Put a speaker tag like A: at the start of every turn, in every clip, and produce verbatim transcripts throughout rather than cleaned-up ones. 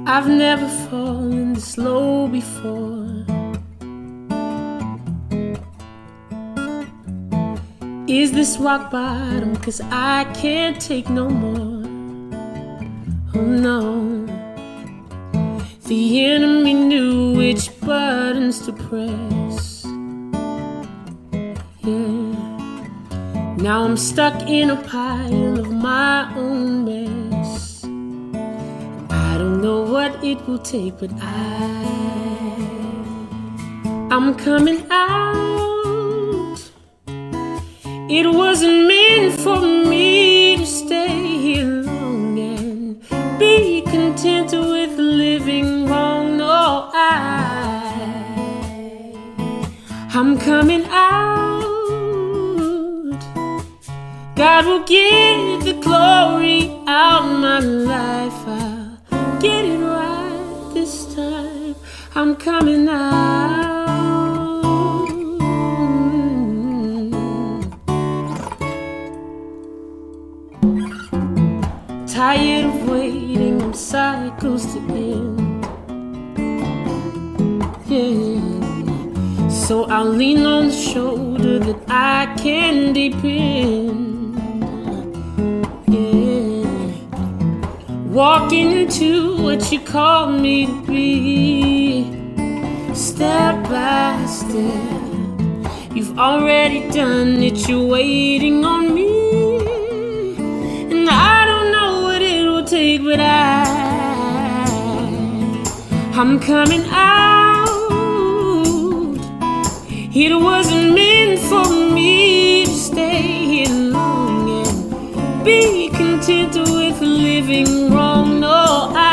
A: I've never fallen this low before. Is this rock bottom? 'Cause I can't take no more. Oh no. The enemy knew which buttons to press. Yeah. Now I'm stuck in a pile of my own mess. I don't know what it will take, but I I'm coming out. It wasn't meant for me to stay here long and be content with living wrong. No, I I'm coming out. God will get the glory out of my life. I'll get it right this time. I'm coming out. Tired of waiting on cycles to end. Yeah. So I'll lean on the shoulder that I can depend. Yeah. Walking into what you called me to be. Step by step. You've already done it. You're waiting on me. And I don't know what it will take, but I I'm coming out. It wasn't meant for me to stay here long and be content with living wrong. No, I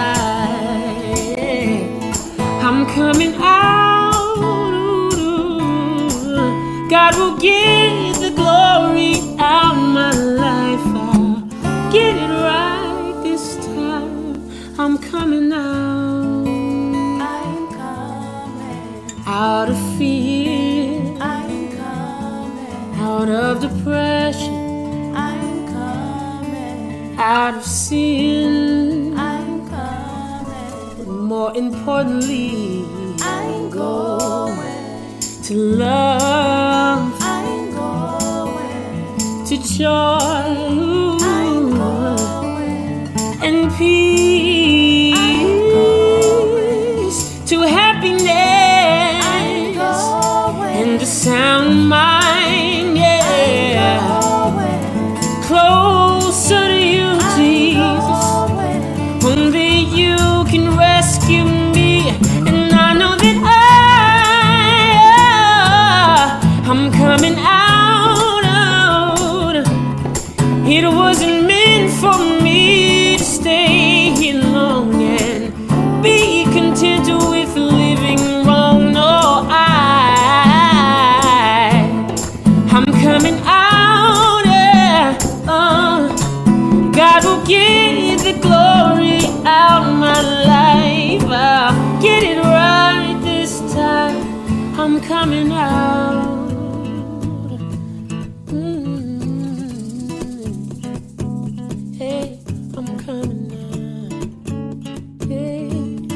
A: I'm coming out. God will get the glory out of my life. I'll get it right this time. I'm coming out.
B: I'm coming
A: out of fear.
B: I'm coming
A: Out of depression,
B: I'm coming
A: out of sin,
B: I'm coming
A: but more importantly,
B: I'm going
A: to love,
B: I'm going
A: to joy,
B: I'm going
A: and peace, to happiness,
B: I'm going
A: and a sound mind, yeah,
B: going
A: closer to you, Jesus. Only you can rescue me, and I know that I, I'm coming out, out. It wasn't meant for me to stay here long and be content with living wrong. No, I, I'm coming out, yeah. uh, God will get the glory out of my life. I'll get it right this time. I'm coming out. Mm. Hey, I'm coming out. Hey,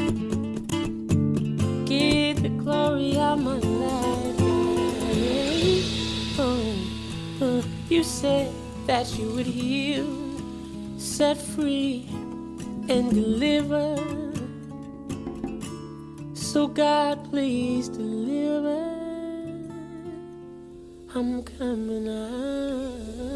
A: get the glory out of my life. Hey, oh, uh, you said that you would heal, set free, and deliver. So God, please deliver. I'm coming out.